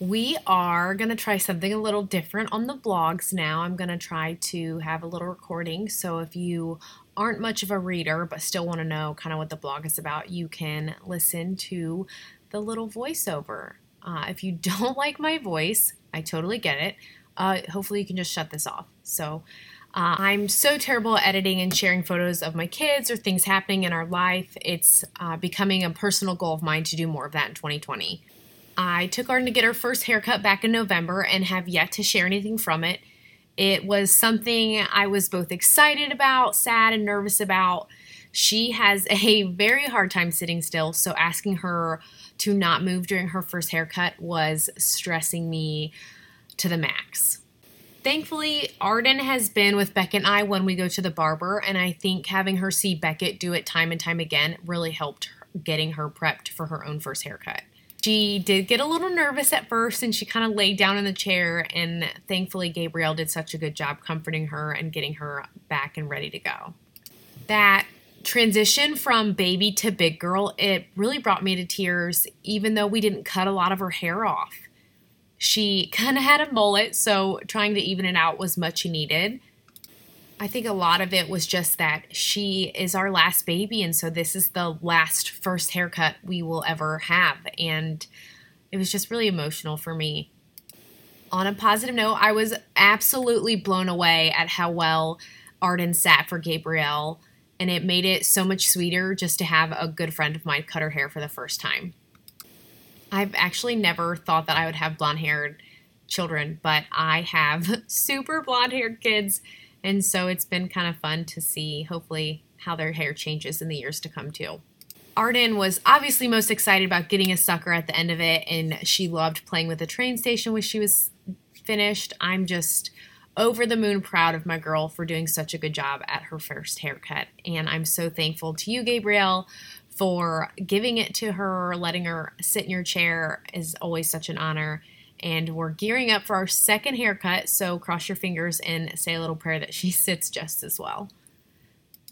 We are going to try something a little different on the vlogs now. I'm going to try to have a little recording. So if you aren't much of a reader but still want to know kind of what the blog is about, you can listen to the little voiceover. If you don't like my voice, I totally get it. Hopefully you can just shut this off. I'm so terrible at editing and sharing photos of my kids or things happening in our life. It's becoming a personal goal of mine to do more of that in 2020. I took Arden to get her first haircut back in November and have yet to share anything from it. It was something I was both excited about, sad, and nervous about. She has a very hard time sitting still, so asking her to not move during her first haircut was stressing me to the max. Thankfully, Arden has been with Beckett and I when we go to the barber, and I think having her see Beckett do it time and time again really helped getting her prepped for her own first haircut. She did get a little nervous at first, and she kind of laid down in the chair, and thankfully Gabrielle did such a good job comforting her and getting her back and ready to go. That transition from baby to big girl, it really brought me to tears, even though we didn't cut a lot of her hair off. She kind of had a mullet, so trying to even it out was much needed. I think a lot of it was just that she is our last baby, and so this is the last first haircut we will ever have, and it was just really emotional for me. On a positive note, I was absolutely blown away at how well Arden sat for Gabrielle, and it made it so much sweeter just to have a good friend of mine cut her hair for the first time. I've actually never thought that I would have blonde-haired children, but I have super blonde-haired kids, and so it's been kind of fun to see, hopefully, how their hair changes in the years to come, too. Arden was obviously most excited about getting a sucker at the end of it, and she loved playing with the train station when she was finished. I'm just over the moon proud of my girl for doing such a good job at her first haircut, and I'm so thankful to you, Gabrielle, for giving it to her. Letting her sit in your chair is always such an honor. And we're gearing up for our second haircut, so cross your fingers and say a little prayer that she sits just as well.